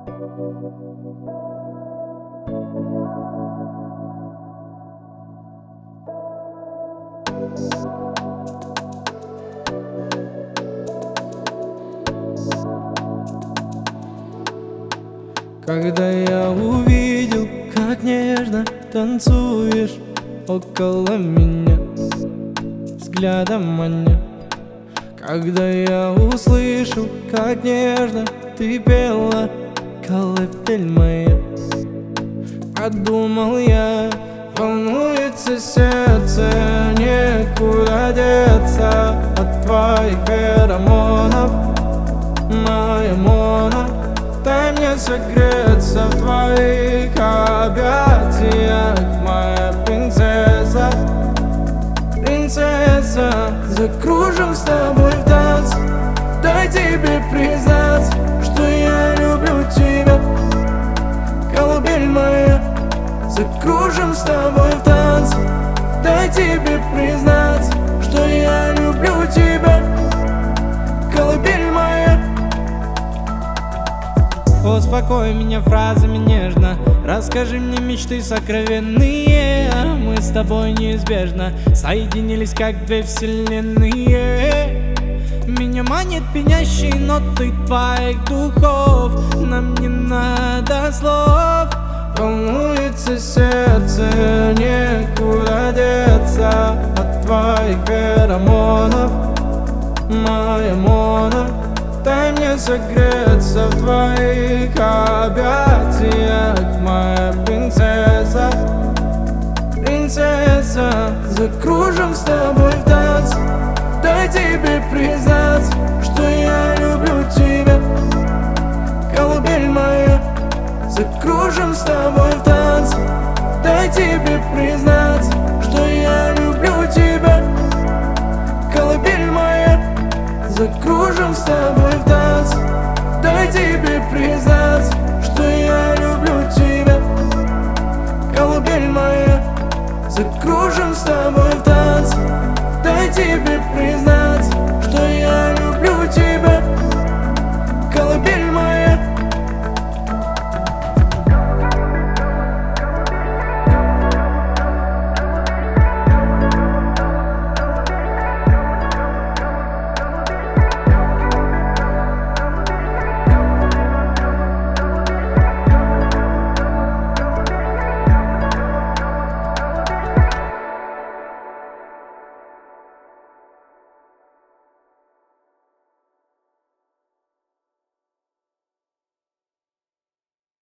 Когда я увидел, как нежно танцуешь около меня, взглядом маня. Когда я услышал, как нежно ты пела, колыбель моя, подумал я, волнуется сердце, некуда деться от твоих феромонов, моя Мона. Дай мне согреться в твоих объятиях, моя принцесса, принцесса. Закружим с тобой в танц, дай тебе признаться, что я люблю тебя, колыбель моя. Закружим с тобой в танц, дай тебе признаться, что я люблю тебя, колыбель моя. Успокой меня фразами нежно, расскажи мне мечты сокровенные. Мы с тобой неизбежно соединились, как две вселенные. Меня манит пенящие ноты твоих духов, нам не надо слов. Волнуется сердце, некуда деться от твоих феромонов, моя Мона. Дай мне согреться в твоих объятиях, моя принцесса, принцесса. Закружим с тобой в танц, дай тебе признаться, что я люблю тебя, колыбель моя. Закружим с тобой в танц, дай тебе признаться.